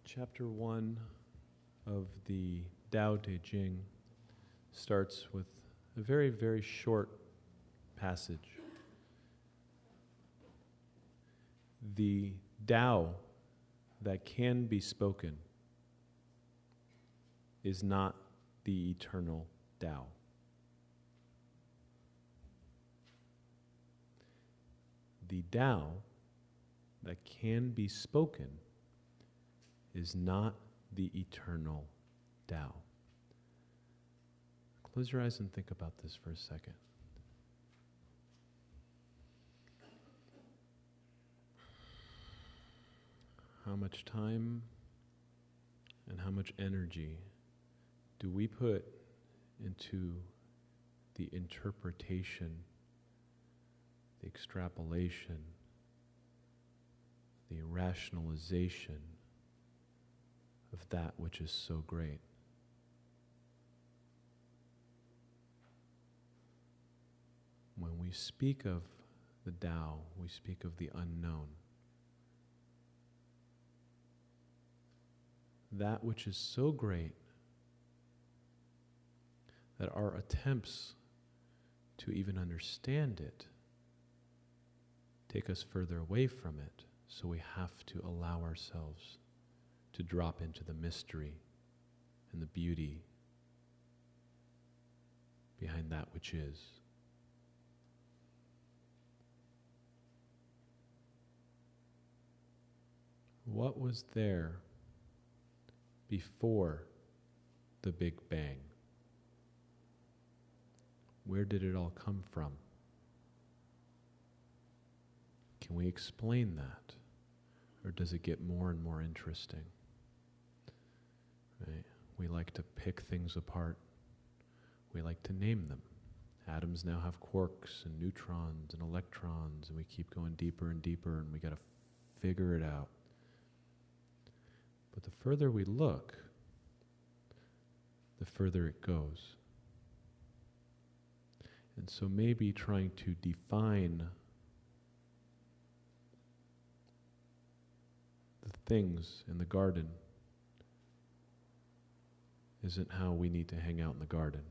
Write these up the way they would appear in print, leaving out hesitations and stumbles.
Chapter 1 of the Tao Te Ching starts with a very, very short passage. The Tao that can be spoken is not the eternal Tao. The Tao that can be spoken is not the eternal Tao. Close your eyes and think about this for a second. How much time and how much energy do we put into the interpretation, the extrapolation, the rationalization of that which is so great? When we speak of the Tao, we speak of the unknown. That which is so great that our attempts to even understand it take us further away from it, so we have to allow ourselves to drop into the mystery and the beauty behind that which is. What was there before the Big Bang? Where did it all come from? Can we explain that? Or does it get more and more interesting? Right? We like to pick things apart. We like to name them. Atoms now have quarks and neutrons and electrons, and we keep going deeper and deeper, and we got to figure it out. But the further we look, the further it goes. And so maybe trying to define the things in the garden isn't how we need to hang out in the garden.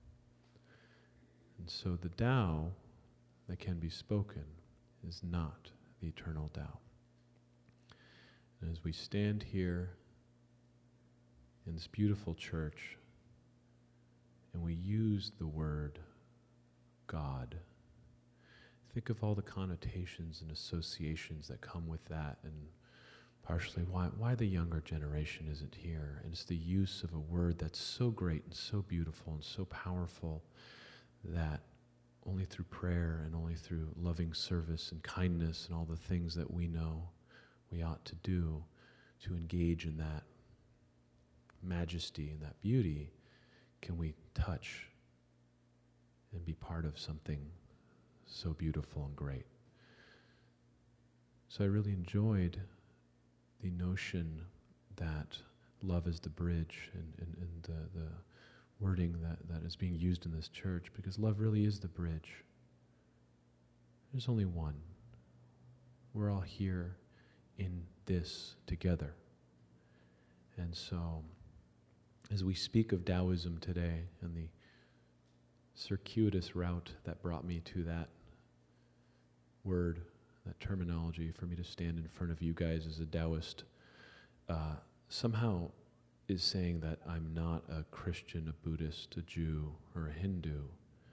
And so the Tao that can be spoken is not the eternal Tao. And as we stand here in this beautiful church and we use the word God, think of all the connotations and associations that come with that, and partially why the younger generation isn't here. And it's the use of a word that's so great and so beautiful and so powerful that only through prayer and only through loving service and kindness and all the things that we know we ought to do to engage in that majesty and that beauty, can we touch and be part of something so beautiful and great. So I really enjoyed the notion that love is the bridge and the wording that is being used in this church, because love really is the bridge. There's only one. We're all here in this together. And so, as we speak of Taoism today and the circuitous route that brought me to that word, that terminology, for me to stand in front of you guys as a Taoist, somehow is saying that I'm not a Christian, a Buddhist, a Jew, or a Hindu.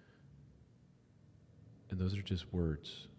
And those are just words.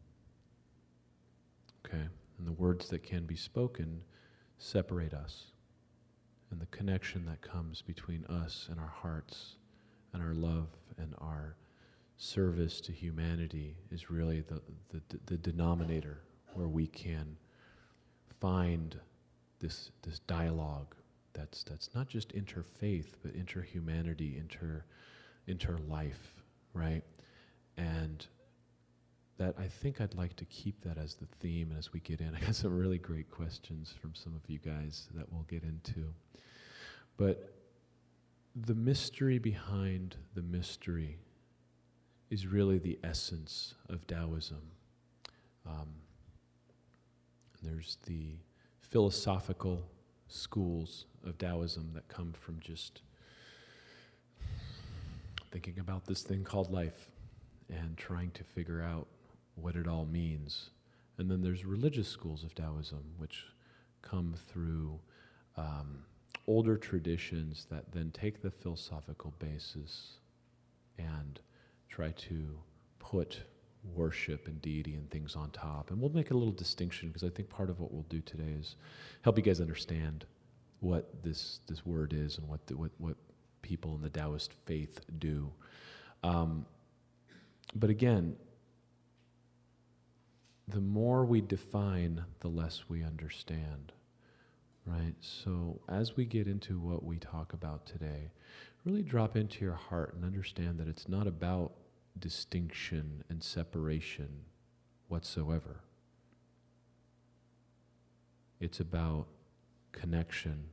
Okay? And the words that can be spoken separate us. And the connection that comes between us and our hearts and our love and our service to humanity is really the denominator where we can find this dialogue that's not just interfaith, but interhumanity, interlife, right? And that I think I'd like to keep that as the theme. And as we get in, I got some really great questions from some of you guys that we'll get into. But the mystery behind the mystery is really the essence of Taoism. There's the philosophical schools of Taoism that come from just thinking about this thing called life and trying to figure out what it all means. And then there's religious schools of Taoism, which come through older traditions that then take the philosophical basis and try to put worship and deity and things on top. And we'll make a little distinction, because I think part of what we'll do today is help you guys understand what this word is and what people in the Taoist faith do. But again, the more we define, the less we understand, right? So as we get into what we talk about today, really drop into your heart and understand that it's not about distinction and separation whatsoever. It's about connection,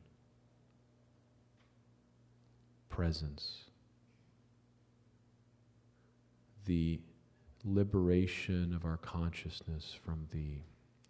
presence, the liberation of our consciousness from the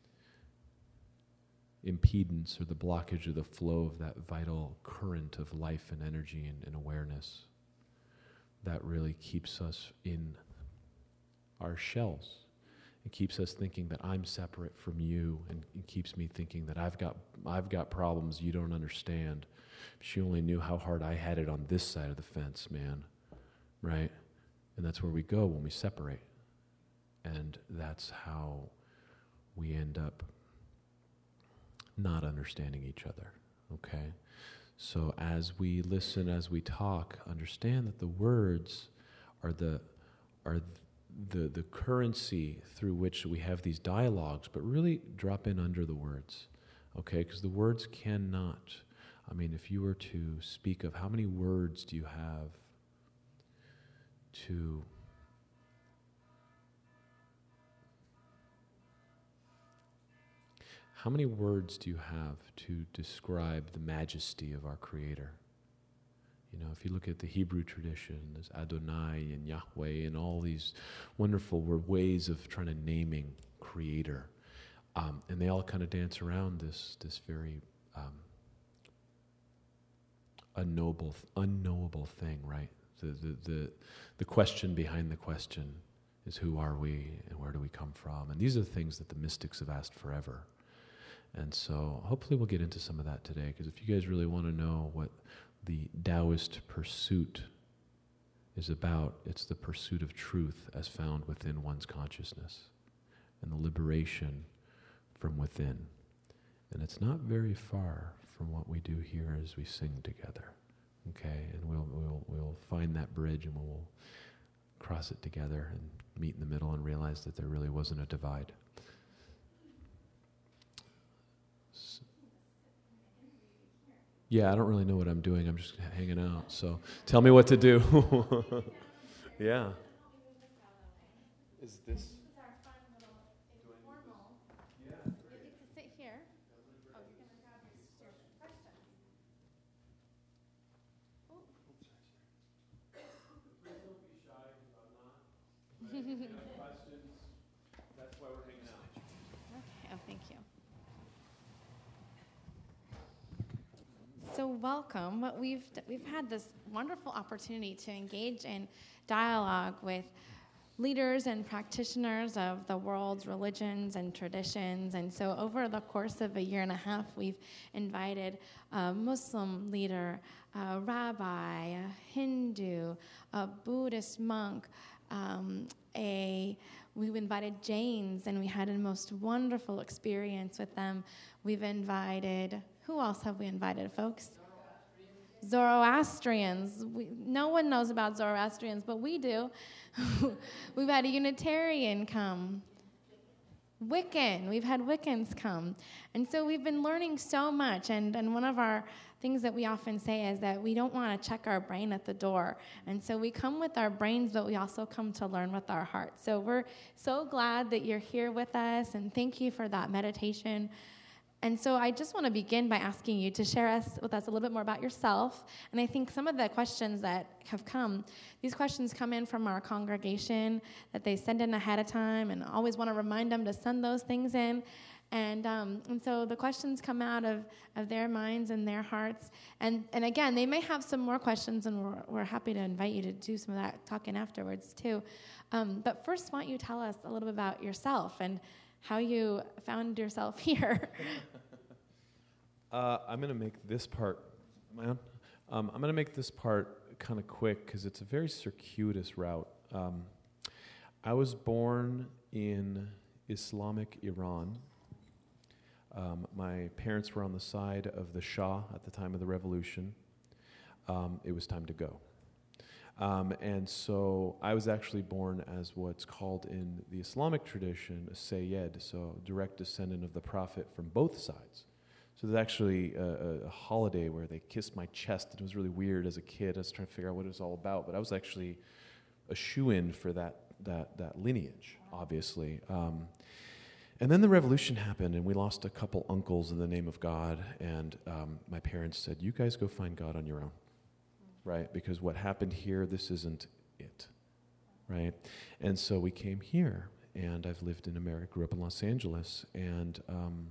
impedance or the blockage of the flow of that vital current of life and energy and awareness that really keeps us in our shells. It keeps us thinking that I'm separate from you, and it keeps me thinking that I've got problems you don't understand. If you only knew how hard I had it on this side of the fence, man, right? And that's where we go when we separate. And that's how we end up not understanding each other, okay? So as we listen, as we talk, understand that the words are the currency through which we have these dialogues, but really drop in under the words, okay? Because the words cannot, I mean, if you were to speak of how many words do you have to how many words do you have to describe the majesty of our Creator? You know, if you look at the Hebrew tradition, there's Adonai and Yahweh and all these wonderful ways of trying to naming Creator. And they all kind of dance around this very unknowable thing, right? The question behind the question is, who are we and where do we come from? And these are the things that the mystics have asked forever. And so hopefully we'll get into some of that today, because if you guys really want to know what the Taoist pursuit is about, it's the pursuit of truth as found within one's consciousness and the liberation from within. And it's not very far from what we do here as we sing together, okay? And we'll find that bridge and we'll cross it together and meet in the middle and realize that there really wasn't a divide. Yeah, I don't really know what I'm doing. I'm just hanging out. So tell me what to do. Yeah. Is this? This is our fun little informal. Yeah. You get to sit here. Oh, you're going to grab your questions. Oh. Please don't be shy, because I'm not. If you have questions, that's why we're hanging out. Okay. Oh, thank you. So welcome. We've had this wonderful opportunity to engage in dialogue with leaders and practitioners of the world's religions and traditions. And so over the course of a year and a half, we've invited a Muslim leader, a rabbi, a Hindu, a Buddhist monk, we've invited Jains, and we had a most wonderful experience with them. We've invited, who else have we invited, folks? Zoroastrians. No one knows about Zoroastrians, but we do. We've had a Unitarian come. Wiccan. We've had Wiccans come. And so we've been learning so much. And one of our things that we often say is that we don't want to check our brain at the door. And so we come with our brains, but we also come to learn with our hearts. So we're so glad that you're here with us, and thank you for that meditation. And so I just want to begin by asking you to share with us a little bit more about yourself. And I think some of the questions that have come, these questions come in from our congregation that they send in ahead of time, and I always want to remind them to send those things in. And so the questions come out of their minds and their hearts. And again, they may have some more questions, and we're happy to invite you to do some of that talking afterwards too. But first, why don't you tell us a little bit about yourself and how you found yourself here? I'm going to make this part, am I on? I'm going to make this part kind of quick because it's a very circuitous route. I was born in Islamic Iran. My parents were on the side of the Shah at the time of the revolution. It was time to go. And so I was actually born as what's called in the Islamic tradition a Sayyid, so direct descendant of the Prophet from both sides. So there's actually a holiday where they kissed my chest. It was really weird as a kid. I was trying to figure out what it was all about, but I was actually a shoo-in for that lineage, obviously. And then the revolution happened, and we lost a couple uncles in the name of God, and my parents said, you guys go find God on your own, right? Because what happened here, this isn't it, right? And so we came here, and I've lived in America, grew up in Los Angeles, and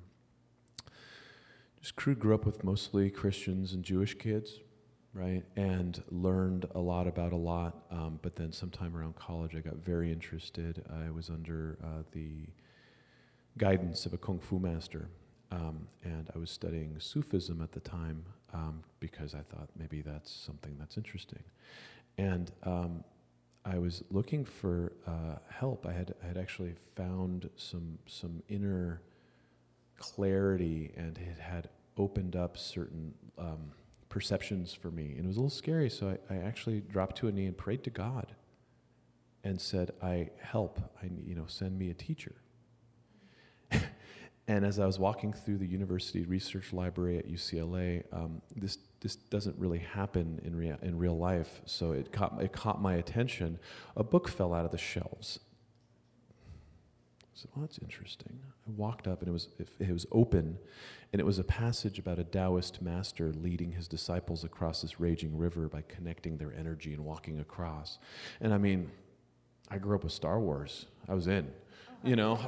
grew up with mostly Christians and Jewish kids, right? And learned a lot about a lot, but then sometime around college I got very interested. I was under the guidance of a Kung Fu master, and I was studying Sufism at the time because I thought maybe that's something that's interesting. And I was looking for help. I had actually found some inner clarity, and it had opened up certain perceptions for me. And it was a little scary, so I actually dropped to a knee and prayed to God and said, send me a teacher. And as I was walking through the university research library at UCLA, this doesn't really happen in real life, so it caught my attention. A book fell out of the shelves. I said, well, that's interesting. I walked up, and it was open, and it was a passage about a Taoist master leading his disciples across this raging river by connecting their energy and walking across. And I mean, I grew up with Star Wars. I was in. You know,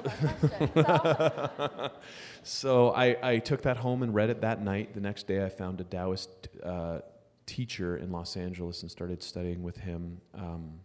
so I took that home and read it that night. The next day I found a Taoist teacher in Los Angeles and started studying with him, and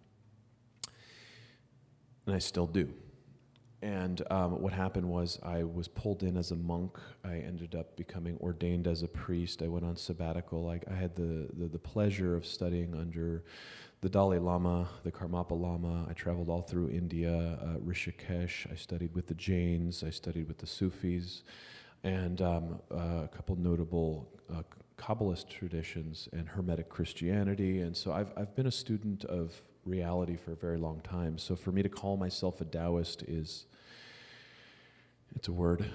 I still do. And what happened was I was pulled in as a monk. I ended up becoming ordained as a priest. I went on sabbatical. I had the pleasure of studying under the Dalai Lama, the Karmapa Lama. I traveled all through India, Rishikesh. I studied with the Jains. I studied with the Sufis, and a couple notable Kabbalist traditions and Hermetic Christianity. And so I've been a student of reality for a very long time. So for me to call myself a Taoist it's a word,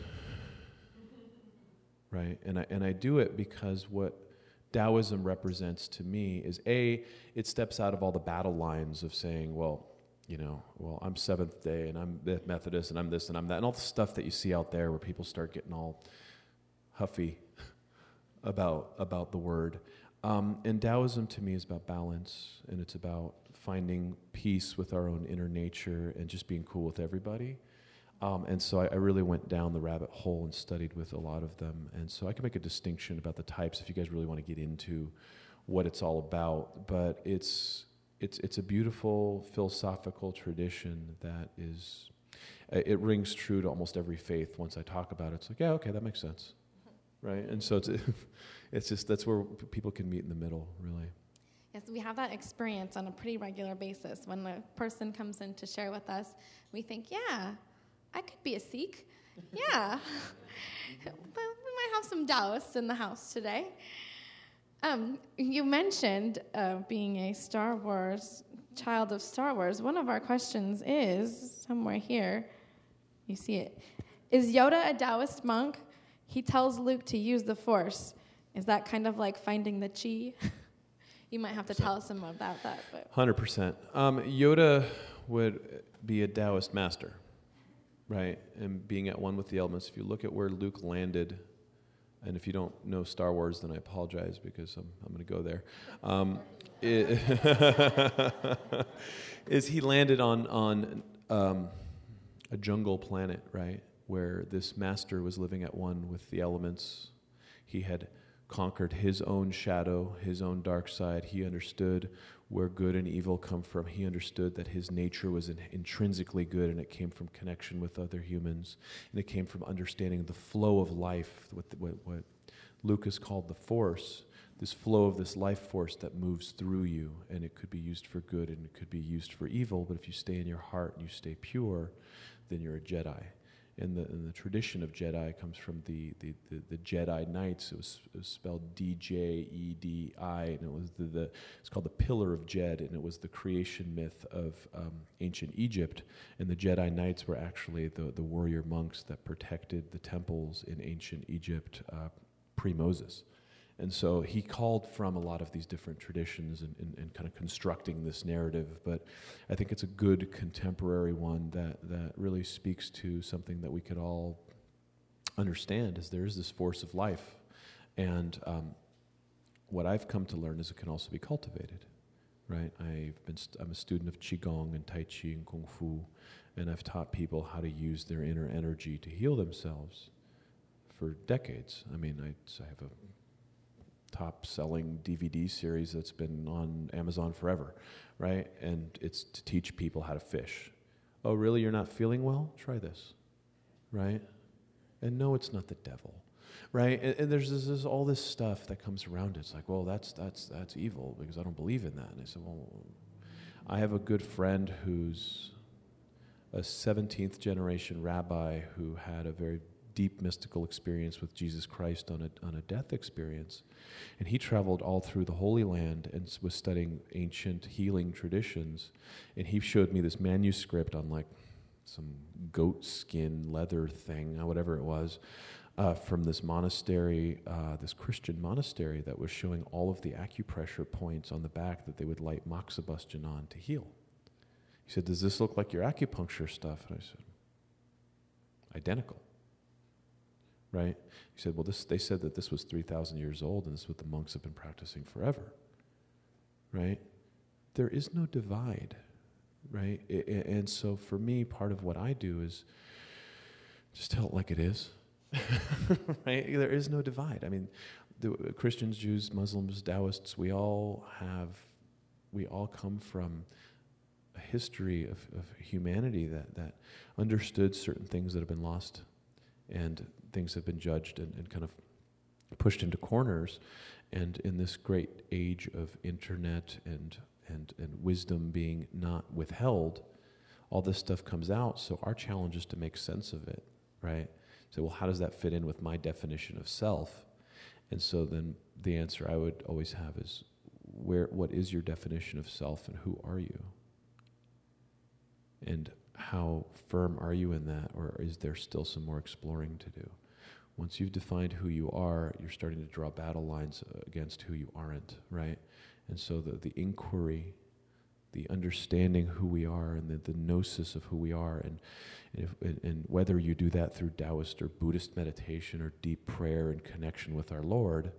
right? And I do it because what Taoism represents to me is it steps out of all the battle lines of saying, I'm Seventh Day and I'm Methodist and I'm this and I'm that, and all the stuff that you see out there where people start getting all huffy about the word. And Taoism to me is about balance, and it's about finding peace with our own inner nature and just being cool with everybody. And so I really went down the rabbit hole and studied with a lot of them. And so I can make a distinction about the types if you guys really want to get into what it's all about. But it's a beautiful philosophical tradition that it rings true to almost every faith. Once I talk about it, it's like, yeah, okay, that makes sense, right? And so it's just that's where people can meet in the middle, really. Yes, we have that experience on a pretty regular basis. When a person comes in to share with us, we think, yeah, I could be a Sikh. Yeah. But we might have some Taoists in the house today. You mentioned being a Star Wars, child of Star Wars. One of our questions is, somewhere here, you see it. Is Yoda a Taoist monk? He tells Luke to use the Force. Is that kind of like finding the chi? You might have to tell us some about that. 100%. Yoda would be a Taoist master, right? And being at one with the elements. If you look at where Luke landed, and if you don't know Star Wars, then I apologize because I'm going to go there. Is he landed on a jungle planet, right? where this master was living at one with the elements. He had conquered his own shadow, his own dark side. He understood where good and evil come from. He understood that his nature was intrinsically good, and it came from connection with other humans, and it came from understanding the flow of life, what Lucas called the force, this flow of this life force that moves through you, and it could be used for good and it could be used for evil, but if you stay in your heart and you stay pure, then you're a Jedi. And the tradition of Jedi comes from the Jedi Knights. It was spelled D-J-E-D-I, and it was it's called the Pillar of Jed, and it was the creation myth of ancient Egypt. And the Jedi Knights were actually the warrior monks that protected the temples in ancient Egypt pre-Moses. And so he called from a lot of these different traditions and kind of constructing this narrative, but I think it's a good contemporary one that really speaks to something that we could all understand, is there is this force of life. And what I've come to learn is it can also be cultivated, right? I'm a student of Qigong and Tai Chi and Kung Fu, and I've taught people how to use their inner energy to heal themselves for decades. I mean, I have a top-selling DVD series that's been on Amazon forever, right? And it's to teach people how to fish. Oh, really? You're not feeling well? Try this, right? And no, it's not the devil, right? And there's all this stuff that comes around it. It's like, well, that's evil because I don't believe in that. And I said, well, I have a good friend who's a 17th generation rabbi who had a very deep mystical experience with Jesus Christ on a death experience. And he traveled all through the Holy Land and was studying ancient healing traditions. And he showed me this manuscript on like some goat skin leather thing, whatever it was, from this monastery, this Christian monastery that was showing all of the acupressure points on the back that they would light moxibustion on to heal. He said, does this look like your acupuncture stuff? And I said, identical. Right? He said, well, they said that this was 3,000 years old, and this is what the monks have been practicing forever. Right? There is no divide. Right? And so for me, part of what I do is just tell it like it is. Right? There is no divide. I mean, the Christians, Jews, Muslims, Taoists, we all come from a history of humanity that understood certain things that have been lost, and things have been judged and kind of pushed into corners. And in this great age of internet and wisdom being not withheld, all this stuff comes out. So our challenge is to make sense of it, right? So, well, how does that fit in with my definition of self? And so then the answer I would always have is, what is your definition of self, and who are you? And how firm are you in that, or is there still some more exploring to do? Once you've defined who you are, you're starting to draw battle lines against who you aren't, right? And so the inquiry, the understanding who we are, and the gnosis of who we are, and whether you do that through Taoist or Buddhist meditation or deep prayer and connection with our Lord,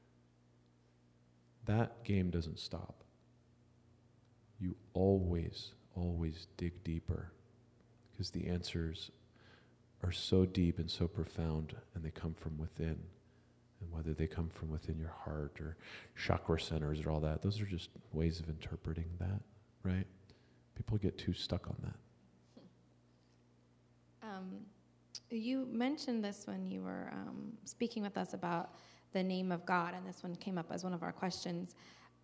that game doesn't stop. You always dig deeper, because the answers are so deep and so profound, and they come from within. And whether they come from within your heart or chakra centers or all that, those are just ways of interpreting that, right? People get too stuck on that. You mentioned this when you were speaking with us about the name of God, and this one came up as one of our questions,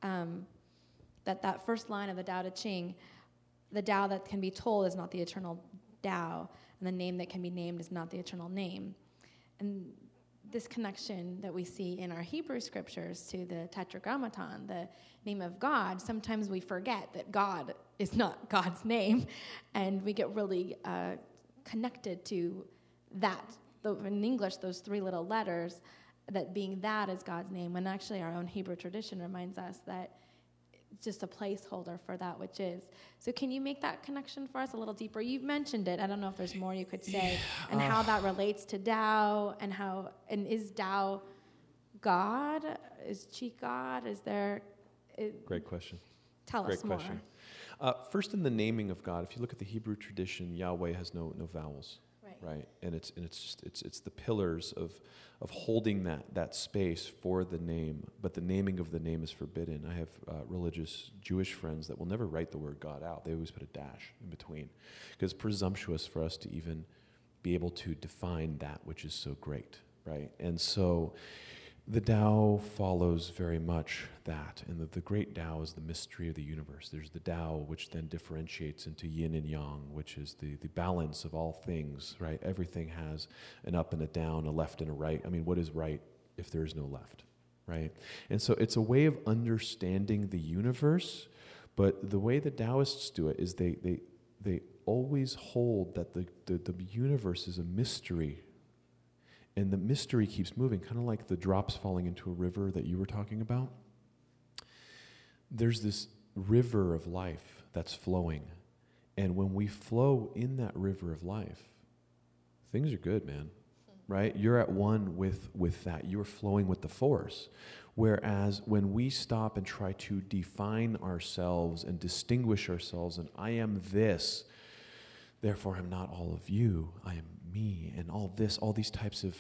that first line of the Tao Te Ching, the Tao that can be told is not the eternal Tao, and the name that can be named is not the eternal name. And this connection that we see in our Hebrew scriptures to the Tetragrammaton, the name of God, sometimes we forget that God is not God's name, and we get really connected to that. In English, those three little letters, that being that is God's name, when actually our own Hebrew tradition reminds us that it's just a placeholder for that which is. So can you make that connection for us a little deeper? You've mentioned it. I don't know if there's more you could say, and how that relates to Tao, and is Tao God? Is Chi God? Is there... Great question. Tell us more. First, in the naming of God, if you look at the Hebrew tradition, Yahweh has no vowels. Right. Right, and it's the pillars of holding that space for the name, but the naming of the name is forbidden. I have religious Jewish friends that will never write the word God out. They always put a dash in between, because it's presumptuous for us to even be able to define that which is so great, right? And so the Tao follows very much that, and the great Tao is the mystery of the universe. There's the Tao, which then differentiates into yin and yang, which is the balance of all things, right? Everything has an up and a down, a left and a right. I mean, what is right if there is no left, right? And so it's a way of understanding the universe, but the way the Taoists do it is they always hold that the universe is a mystery. And the mystery keeps moving, kind of like the drops falling into a river that you were talking about. There's this river of life that's flowing. And when we flow in that river of life, things are good, man. Right? You're at one with that. You're flowing with the force. Whereas when we stop and try to define ourselves and distinguish ourselves, and I am this, therefore I'm not all of you, I am me, and all these types of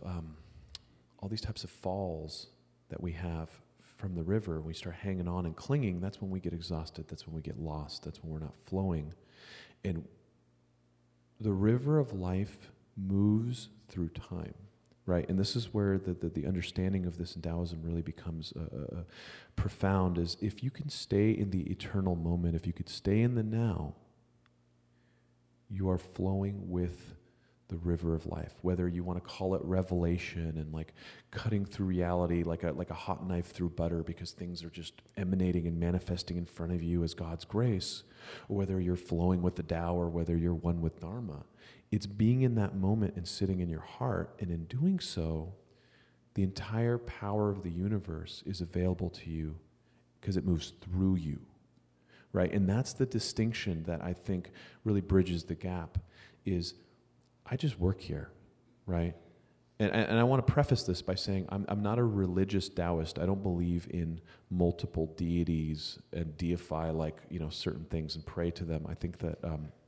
falls that we have from the river, we start hanging on and clinging. That's when we get exhausted. That's when we get lost. That's when we're not flowing. And the river of life moves through time, right? And this is where the understanding of this in Taoism really becomes profound. Is if you can stay in the eternal moment, if you could stay in the now, you are flowing with the river of life, whether you want to call it revelation and like cutting through reality like a hot knife through butter because things are just emanating and manifesting in front of you as God's grace, or whether you're flowing with the Tao or whether you're one with Dharma. It's being in that moment and sitting in your heart, and in doing so, the entire power of the universe is available to you because it moves through you, right? And that's the distinction that I think really bridges the gap is I just work here, right? And I want to preface this by saying I'm not a religious Taoist. I don't believe in multiple deities and deify certain things and pray to them. I think that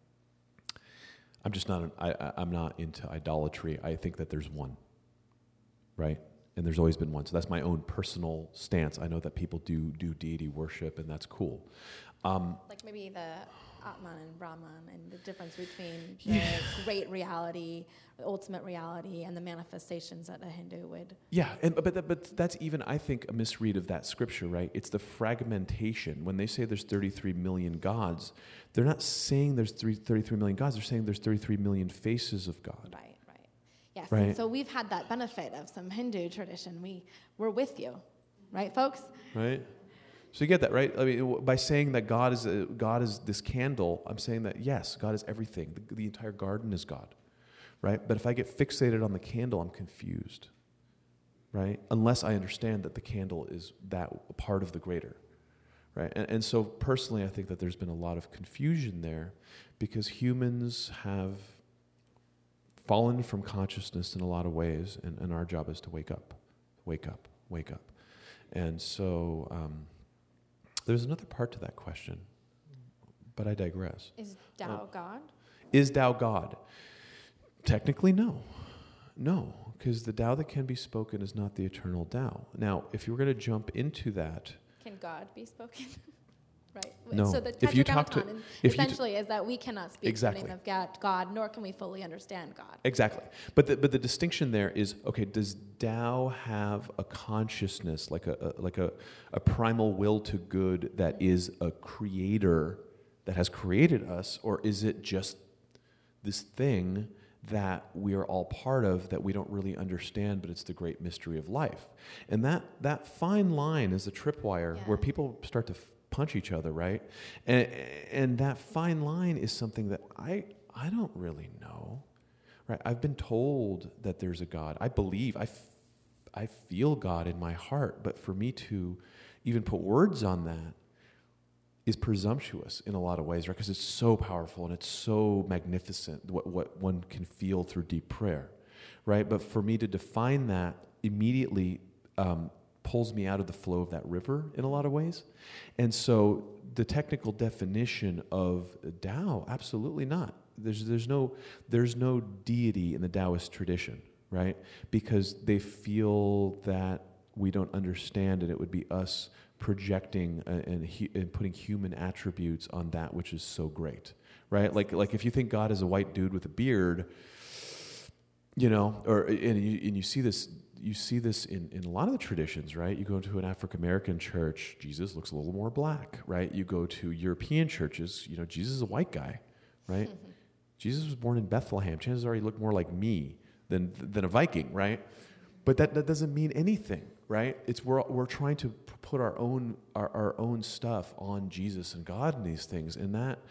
I'm just not. I'm not into idolatry. I think that there's one, right? And there's always been one. So that's my own personal stance. I know that people do deity worship, and that's cool. Like maybe the Atman and Brahman and the difference between the great reality, the ultimate reality, and the manifestations that a Hindu would. Yeah, but that's even, I think, a misread of that scripture, right? It's the fragmentation. When they say there's 33 million gods, they're not saying there's 33 million gods. They're saying there's 33 million faces of God. Right. Yes, right. And so we've had that benefit of some Hindu tradition. We're with you, right, folks? Right. So you get that, right? I mean, by saying that God is this candle, I'm saying that, yes, God is everything. The entire garden is God, right? But if I get fixated on the candle, I'm confused, right? Unless I understand that the candle is that part of the greater, right? And so personally, I think that there's been a lot of confusion there because humans have fallen from consciousness in a lot of ways, and our job is to wake up. And so... there's another part to that question, but I digress. Is Tao God? Is Tao God? Technically, no. No, because the Tao that can be spoken is not the eternal Tao. Now, if you were going to jump into that... Can God be spoken? Right. No. So the if you talk to, essentially is that we cannot speak exactly. the name of God, nor can we fully understand God. Exactly. But the distinction there is, okay, does Tao have a consciousness, like a primal will to good that is a creator that has created us, or is it just this thing that we are all part of that we don't really understand, but it's the great mystery of life? And that fine line is a tripwire where people start to punch each other, right? And that fine line is something that I don't really know, right? I've been told that there's a God. I believe, I feel God in my heart, but for me to even put words on that is presumptuous in a lot of ways, right? Because it's so powerful and it's so magnificent what one can feel through deep prayer, right? But for me to define that immediately pulls me out of the flow of that river in a lot of ways. And so the technical definition of Tao, absolutely not. there's no deity in the Taoist tradition, right? Because they feel that we don't understand, and it would be us projecting and putting human attributes on that which is so great, right? Like if you think God is a white dude with a beard, and you see this. You see this in a lot of the traditions, right? You go to an African-American church, Jesus looks a little more black, right? You go to European churches, Jesus is a white guy, right? Jesus was born in Bethlehem. Chances are he looked more like me than a Viking, right? But that doesn't mean anything, right? We're trying to put our own stuff on Jesus and God and these things, and that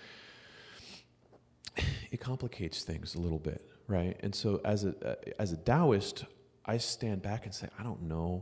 it complicates things a little bit, right? And so as a Taoist, I stand back and say, I don't know,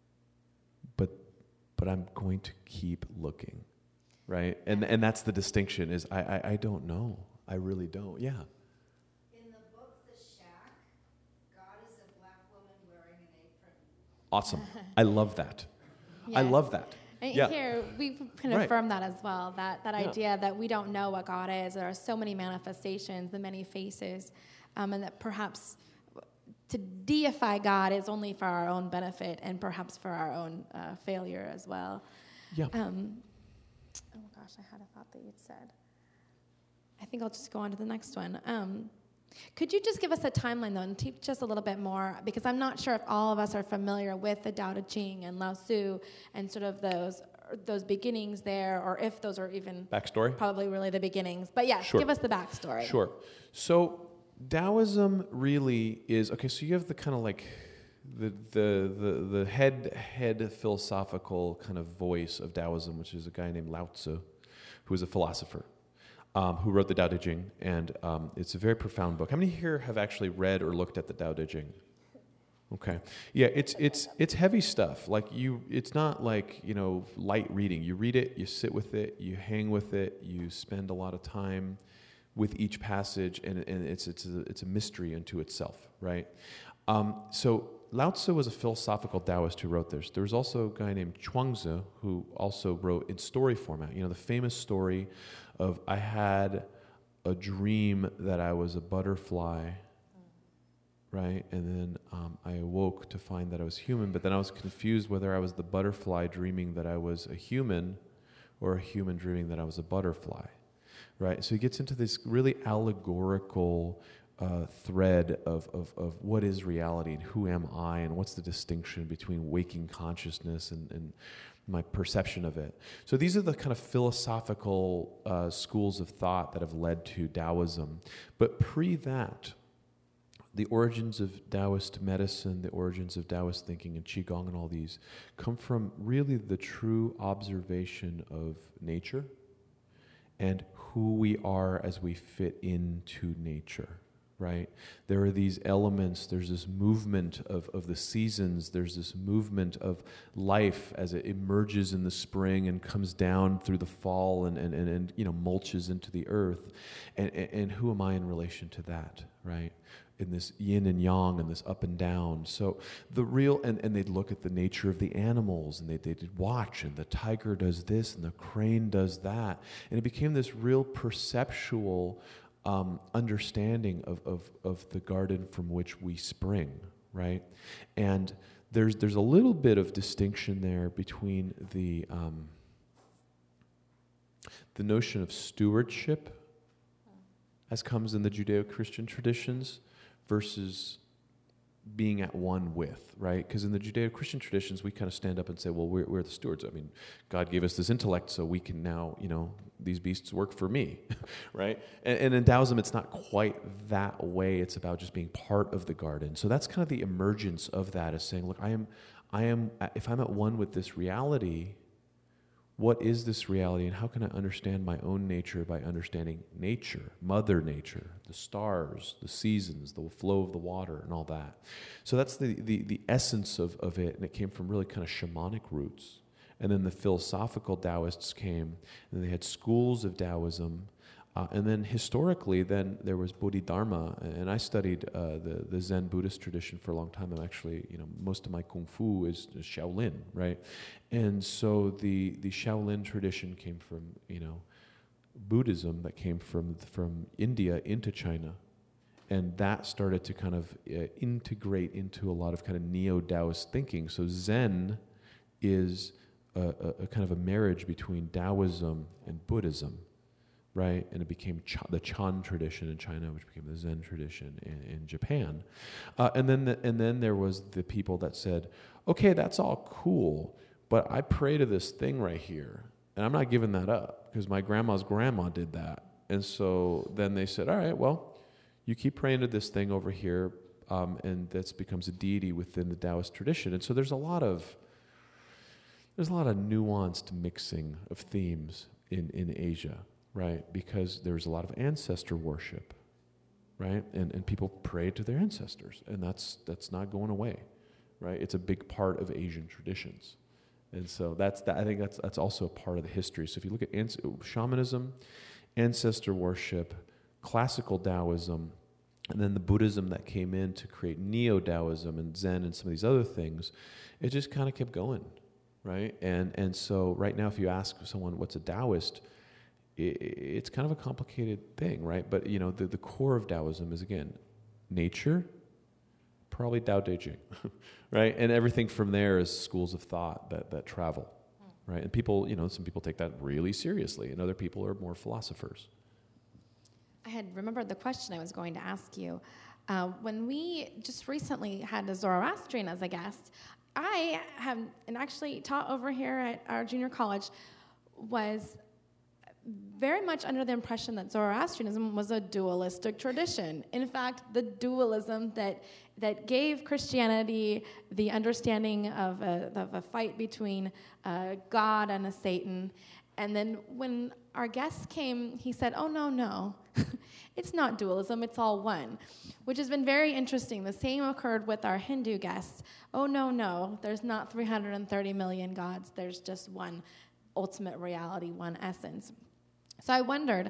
but I'm going to keep looking, right? And that's the distinction is I don't know. I really don't. Yeah. In the book The Shack, God is a black woman wearing an apron. Awesome. I love that. Yeah. I love that. And yeah. here, we can affirm that as well, that idea that we don't know what God is. There are so many manifestations, the many faces, and that perhaps to deify God is only for our own benefit and perhaps for our own failure as well. Yeah. Oh gosh, I had a thought that you'd said. I think I'll just go on to the next one. Could you just give us a timeline, though, and teach us a little bit more? Because I'm not sure if all of us are familiar with the Tao Te Ching and Lao Tzu and sort of those beginnings there, or if those are even backstory. Probably really the beginnings. But yeah, sure. Give us the backstory. Sure. So Taoism really is okay. So you have the kind of like the head philosophical kind of voice of Taoism, which is a guy named Lao Tzu, who is a philosopher, who wrote the Tao Te Ching, and it's a very profound book. How many here have actually read or looked at the Tao Te Ching? Okay, yeah, it's heavy stuff. Like it's not like light reading. You read it, you sit with it, you hang with it, you spend a lot of time with each passage, and it's a mystery unto itself, right? So Lao Tzu was a philosophical Taoist who wrote this. There was also a guy named Chuang-Tzu who also wrote in story format. The famous story of I had a dream that I was a butterfly, right? And then I awoke to find that I was human, but then I was confused whether I was the butterfly dreaming that I was a human or a human dreaming that I was a butterfly. Right, so he gets into this really allegorical thread of what is reality and who am I and what's the distinction between waking consciousness and my perception of it. So these are the kind of philosophical schools of thought that have led to Taoism. But pre that, the origins of Taoist medicine, the origins of Taoist thinking and Qigong and all these come from really the true observation of nature and who we are as we fit into nature, right? There are these elements, there's this movement of the seasons, there's this movement of life as it emerges in the spring and comes down through the fall and mulches into the earth. And who am I in relation to that, right? In this yin and yang and this up and down. So the real, and they'd look at the nature of the animals and they'd watch, and the tiger does this and the crane does that. And it became this real perceptual understanding of the garden from which we spring, right? And there's a little bit of distinction there between the notion of stewardship as comes in the Judeo-Christian traditions versus being at one with, right? Because in the Judeo-Christian traditions, we kind of stand up and say, well, we're the stewards. I mean, God gave us this intellect, so we can now, these beasts work for me, right? And in Taoism, it's not quite that way. It's about just being part of the garden. So that's kind of the emergence of that, is saying, look, I am, if I'm at one with this reality, what is this reality, and how can I understand my own nature by understanding nature, Mother Nature, the stars, the seasons, the flow of the water, and all that. So that's the essence of it, and it came from really kind of shamanic roots. And then the philosophical Taoists came, and they had schools of Taoism. And then historically, then there was Bodhidharma, and I studied the Zen Buddhist tradition for a long time. I'm actually, most of my Kung Fu is Shaolin, right? And so the Shaolin tradition came from, Buddhism that came from India into China. And that started to kind of integrate into a lot of kind of neo-Taoist thinking. So Zen is a kind of a marriage between Taoism and Buddhism, right? And it became the Chan tradition in China, which became the Zen tradition in Japan. And then there was the people that said, okay, that's all cool, but I pray to this thing right here, and I'm not giving that up because my grandma's grandma did that. And so then they said, all right, well, you keep praying to this thing over here, and that becomes a deity within the Taoist tradition. And so there's a lot of nuanced mixing of themes in Asia, right? Because there's a lot of ancestor worship, right? And people pray to their ancestors, and that's not going away, right? It's a big part of Asian traditions. And so I think that's also a part of the history. So if you look at shamanism, ancestor worship, classical Taoism, and then the Buddhism that came in to create neo-Taoism and Zen and some of these other things, it just kind of kept going, right? And so right now, if you ask someone what's a Taoist, it's kind of a complicated thing, right? But the core of Taoism is, again, nature, probably Tao Te Ching, right? And everything from there is schools of thought that travel, right? And people, some people take that really seriously, and other people are more philosophers. I had remembered the question I was going to ask you. When we just recently had a Zoroastrian as a guest, I have, and actually taught over here at our junior college, was very much under the impression that Zoroastrianism was a dualistic tradition. In fact, the dualism that gave Christianity the understanding of a fight between God and a Satan. And then when our guest came, he said, oh, no, it's not dualism, it's all one, which has been very interesting. The same occurred with our Hindu guests. Oh, no, there's not 330 million gods, there's just one ultimate reality, one essence. So I wondered,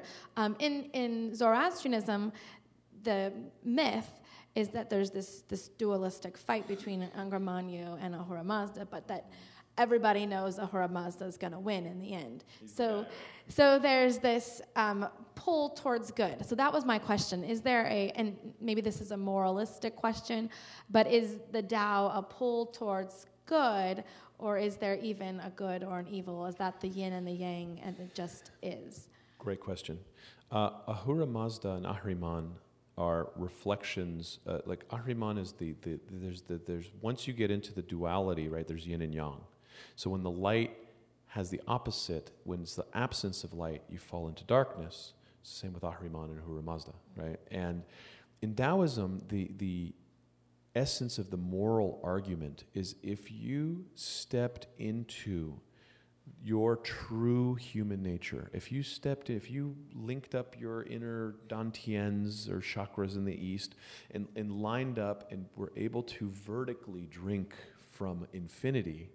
in Zoroastrianism, the myth is that there's this dualistic fight between Angra Mainyu and Ahura Mazda, but that everybody knows Ahura Mazda is going to win in the end. So there's this pull towards good. So that was my question. Is there and maybe this is a moralistic question, but is the Tao a pull towards good, or is there even a good or an evil? Is that the yin and the yang, and it just is? Great question. Ahura Mazda and Ahriman are reflections. Like Ahriman is there's once you get into the duality, right? There's yin and yang. So when the light has the opposite, when it's the absence of light, you fall into darkness. Same with Ahriman and Ahura Mazda, right? And in Taoism, the essence of the moral argument is if you stepped into your true human nature, if you linked up your inner dantians or chakras in the East and lined up and were able to vertically drink from infinity,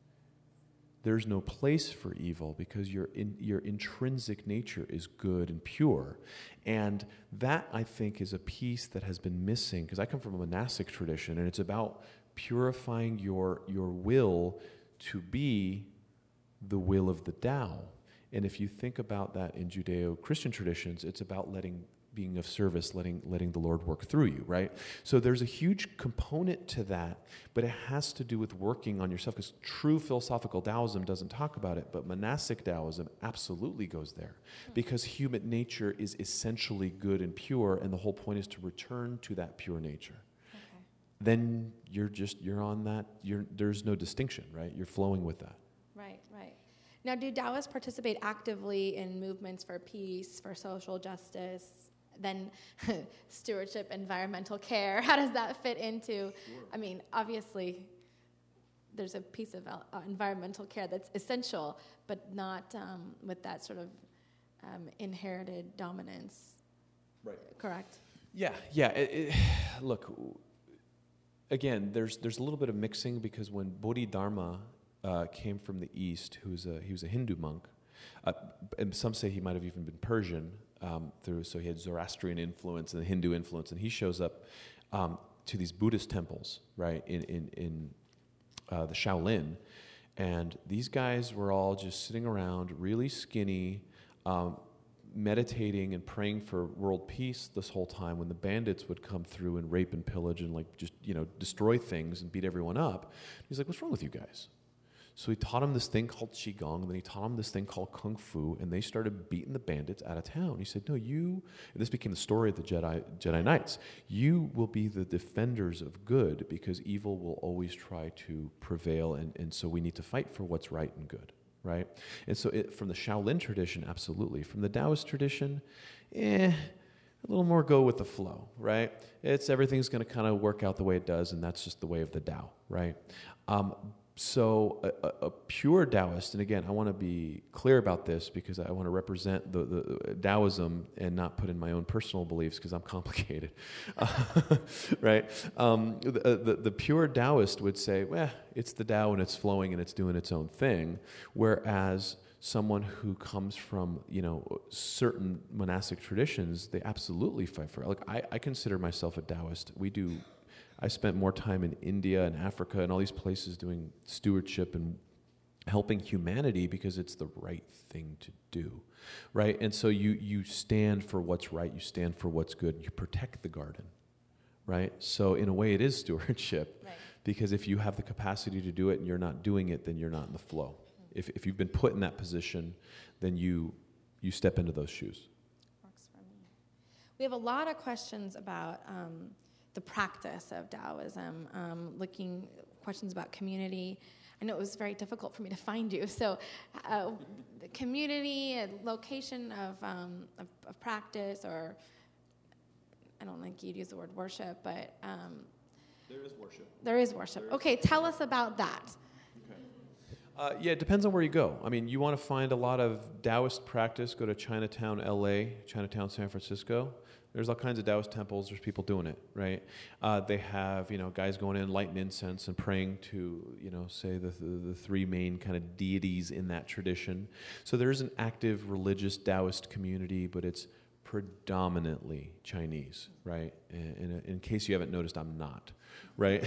there's no place for evil because your intrinsic nature is good and pure. And that, I think, is a piece that has been missing, because I come from a monastic tradition, and it's about purifying your will to be the will of the Tao. And if you think about that in Judeo-Christian traditions, it's about being of service, letting the Lord work through you, right? So there's a huge component to that, but it has to do with working on yourself, because true philosophical Taoism doesn't talk about it, but monastic Taoism absolutely goes there, because human nature is essentially good and pure, and the whole point is to return to that pure nature. Okay. Then you're on that, there's no distinction, right? You're flowing with that. Right. Now, do Taoists participate actively in movements for peace, for social justice, then stewardship, environmental care? How does that fit into? Sure. I mean, obviously, there's a piece of environmental care that's essential, but not with that sort of inherited dominance. Right. Correct? Yeah. Look, again, there's a little bit of mixing, because when Bodhidharma came from the East, he was a Hindu monk, and some say he might have even been Persian, so he had Zoroastrian influence and Hindu influence, and he shows up to these Buddhist temples, right, in the Shaolin, and these guys were all just sitting around, really skinny, meditating and praying for world peace this whole time when the bandits would come through and rape and pillage and like just, destroy things and beat everyone up. He's like, what's wrong with you guys? So he taught him this thing called Qigong, and then he taught him this thing called Kung Fu, and they started beating the bandits out of town. He said, no, and this became the story of the Jedi Knights, you will be the defenders of good because evil will always try to prevail, and so we need to fight for what's right and good, right? And so from the Shaolin tradition, absolutely. From the Taoist tradition, a little more go with the flow, right? Everything's going to kind of work out the way it does, and that's just the way of the Tao, right? So a pure Taoist, and again, I want to be clear about this because I want to represent the Taoism and not put in my own personal beliefs because I'm complicated, right? The pure Taoist would say, well, it's the Tao and it's flowing and it's doing its own thing, whereas someone who comes from, certain monastic traditions, they absolutely fight for it. Like I consider myself a Taoist. I spent more time in India and Africa and all these places doing stewardship and helping humanity because it's the right thing to do, right? And so you stand for what's right, you stand for what's good, you protect the garden, right? So in a way it is stewardship, right. Because if you have the capacity to do it and you're not doing it, then you're not in the flow. Mm-hmm. If you've been put in that position, then you step into those shoes. Works for me. We have a lot of questions about the practice of Taoism, questions about community. I know it was very difficult for me to find you. So the community, location of practice, or I don't think you'd use the word worship, but... there is worship. There is worship. Okay, tell us about that. Yeah, it depends on where you go. I mean, you want to find a lot of Taoist practice, go to Chinatown, LA, Chinatown, San Francisco. There's all kinds of Taoist temples. There's people doing it, right? They have, guys going in, lighting incense and praying to, say the three main kind of deities in that tradition. So there is an active religious Taoist community, but it's predominantly Chinese, right? And in case you haven't noticed, I'm not, right?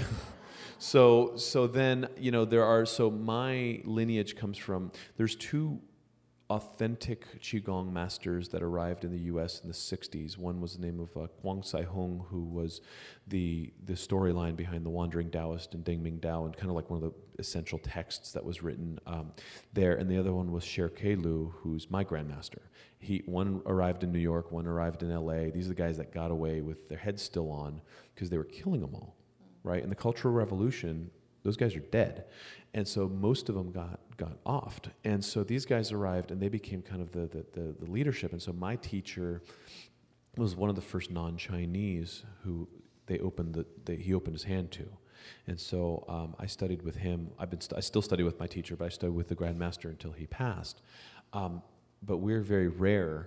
So then, so my lineage comes from, there's two authentic Qigong masters that arrived in the U.S. in the 60s. One was the name of Huang Saihong, who was the storyline behind the Wandering Taoist and Deng Ming Dao, and kind of like one of the essential texts that was written there. And the other one was Sher Kelu, who's my grandmaster. One arrived in New York, one arrived in L.A. These are the guys that got away with their heads still on because they were killing them all, right? In the Cultural Revolution, those guys are dead. And so most of them got offed. And so these guys arrived and they became kind of the leadership. And so my teacher was one of the first non-Chinese who he opened his hand to. And so I studied with him. I still study with my teacher, but I studied with the Grand Master until he passed. But we're very rare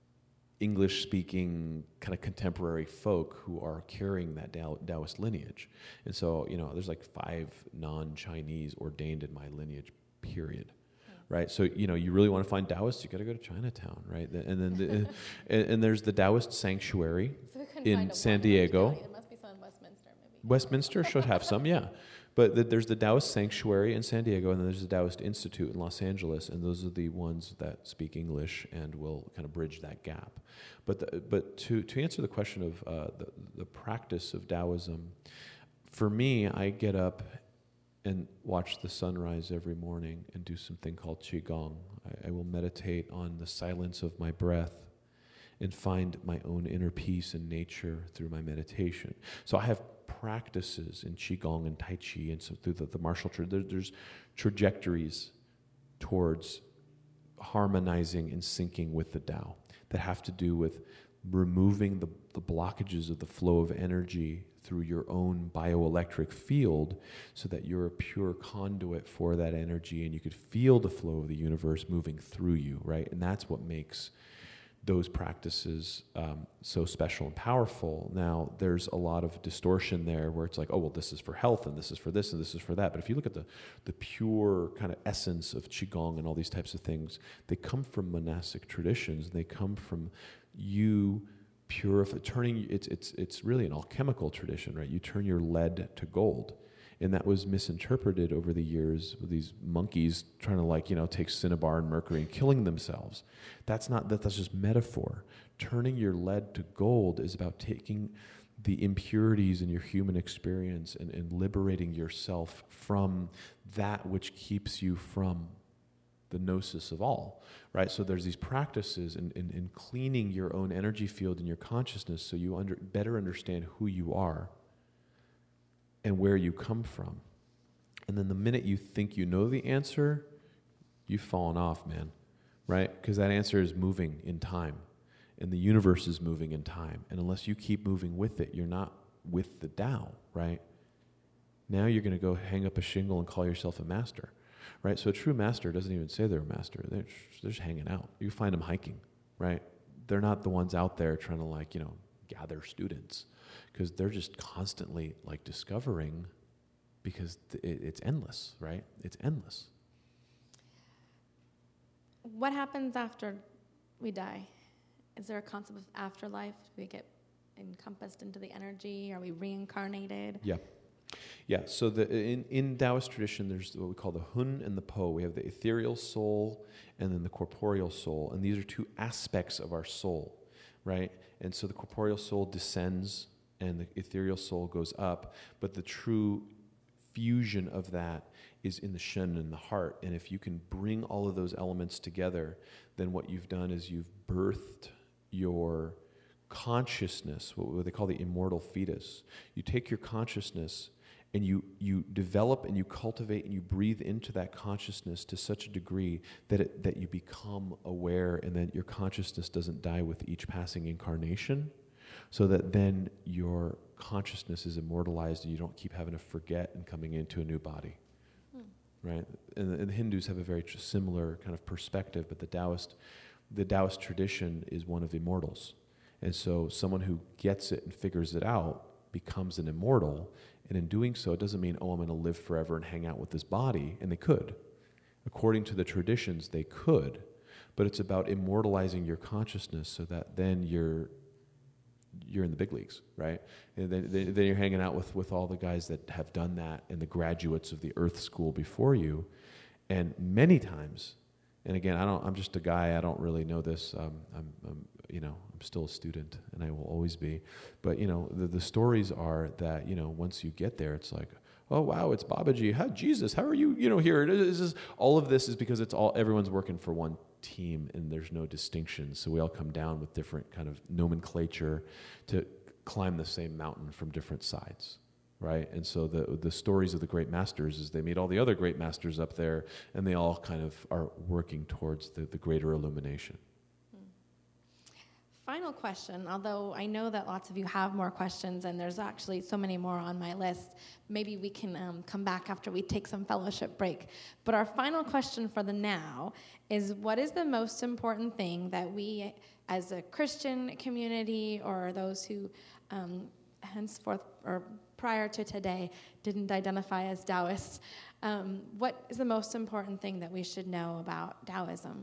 English-speaking kind of contemporary folk who are carrying that Taoist lineage. And so, there's like 5 non-Chinese ordained in my lineage, period. Right? So, you really want to find Taoists, you got to go to Chinatown, right? And then and there's the Taoist Sanctuary in San Diego. There must be some in Westminster, maybe. Westminster should have some, yeah. But there's the Taoist Sanctuary in San Diego, and then there's the Taoist Institute in Los Angeles, and those are the ones that speak English and will kind of bridge that gap. But to answer the question of the practice of Taoism, for me, I get up and watch the sunrise every morning and do something called Qigong. I will meditate on the silence of my breath and find my own inner peace and nature through my meditation. So I have practices in Qigong and Tai Chi and so through the martial there's trajectories towards harmonizing and syncing with the Tao that have to do with removing the blockages of the flow of energy through your own bioelectric field so that you're a pure conduit for that energy and you could feel the flow of the universe moving through you, right? And that's what makes those practices so special and powerful. Now, there's a lot of distortion there where it's like, oh, well, this is for health, and this is for this, and this is for that. But if you look at the pure kind of essence of Qigong and all these types of things, they come from monastic traditions. They come from you turning, it's really an alchemical tradition, right? You turn your lead to gold. And that was misinterpreted over the years with these monkeys trying to take cinnabar and mercury and killing themselves. That's just metaphor. Turning your lead to gold is about taking the impurities in your human experience and liberating yourself from that which keeps you from the gnosis of all, right? So there's these practices in cleaning your own energy field and your consciousness so you better understand who you are and where you come from. And then the minute you think you know the answer, you've fallen off, man, right? Because that answer is moving in time, and the universe is moving in time. And unless you keep moving with it, you're not with the Tao, right? Now you're going to go hang up a shingle and call yourself a master, right? So a true master doesn't even say they're a master. They're just hanging out. You find them hiking, right? They're not the ones out there trying to gather students, because they're just constantly discovering, because it's endless, right? It's endless. What happens after we die? Is there a concept of afterlife? Do we get encompassed into the energy? Are we reincarnated? Yeah. So in Taoist tradition, there's what we call the Hun and the Po. We have the ethereal soul and then the corporeal soul, and these are two aspects of our soul, right? And so the corporeal soul descends and the ethereal soul goes up, but the true fusion of that is in the Shen and the heart. And if you can bring all of those elements together, then what you've done is you've birthed your consciousness, what they call the immortal fetus. You take your consciousness and you develop and you cultivate and you breathe into that consciousness to such a degree that you become aware, and that your consciousness doesn't die with each passing incarnation, so that then your consciousness is immortalized and you don't keep having to forget and coming into a new body, right? And the Hindus have a very similar kind of perspective, but the Taoist tradition is one of immortals. And so someone who gets it and figures it out becomes an immortal, and in doing so, it doesn't mean, I'm going to live forever and hang out with this body, and they could. According to the traditions, they could, but it's about immortalizing your consciousness so that then you're in the big leagues, right? And then you're hanging out with all the guys that have done that and the graduates of the Earth School before you, and many times, and again, I'm just a guy, I don't really know this, I'm still a student, and I will always be. But, the stories are that, once you get there, it's like, oh, wow, it's Babaji. Jesus, how are you, here? All of this is because everyone's working for one team, and there's no distinction. So we all come down with different kind of nomenclature to climb the same mountain from different sides, right? And so the stories of the great masters is they meet all the other great masters up there, and they all kind of are working towards the greater illumination. Final question, although I know that lots of you have more questions, and there's actually so many more on my list. Maybe we can come back after we take some fellowship break. But our final question for the now is, what is the most important thing that we as a Christian community, or those who henceforth or prior to today didn't identify as Taoists, what is the most important thing that we should know about Taoism?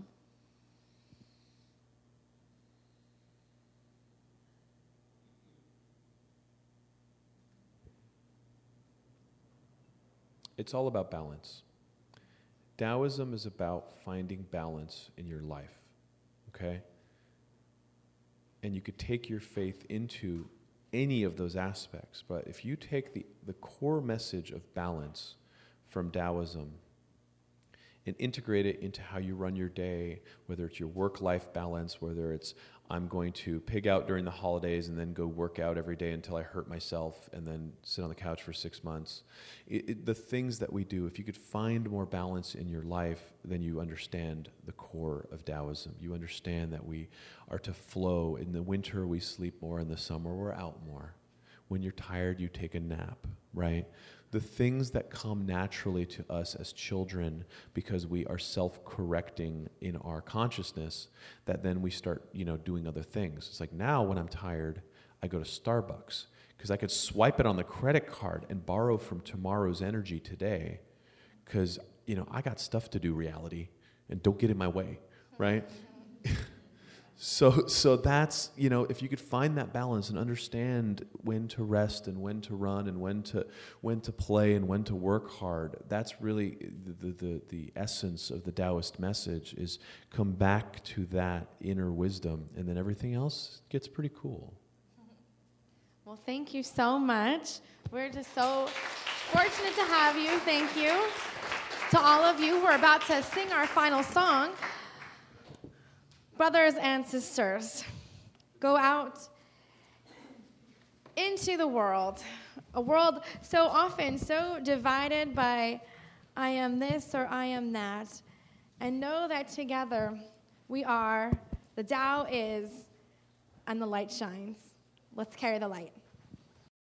It's all about balance. Taoism is about finding balance in your life, okay? And you could take your faith into any of those aspects, but if you take the core message of balance from Taoism and integrate it into how you run your day, whether it's your work-life balance, whether it's I'm going to pig out during the holidays and then go work out every day until I hurt myself and then sit on the couch for 6 months. The things that we do, if you could find more balance in your life, then you understand the core of Taoism. You understand that we are to flow. In the winter, we sleep more. In the summer, we're out more. When you're tired, you take a nap, right? The things that come naturally to us as children because we are self-correcting in our consciousness, that then we start, doing other things. It's like now when I'm tired, I go to Starbucks because I could swipe it on the credit card and borrow from tomorrow's energy today because, I got stuff to do, reality, and don't get in my way, right? So that's, if you could find that balance and understand when to rest and when to run and when to play and when to work hard, that's really the essence of the Taoist message, is come back to that inner wisdom, and then everything else gets pretty cool. Well, thank you so much. We're just so fortunate to have you. Thank you to all of you who are about to sing our final song. Brothers and sisters, go out into the world, a world so often so divided by I am this or I am that, and know that together we are, the Tao is, and the light shines. Let's carry the light.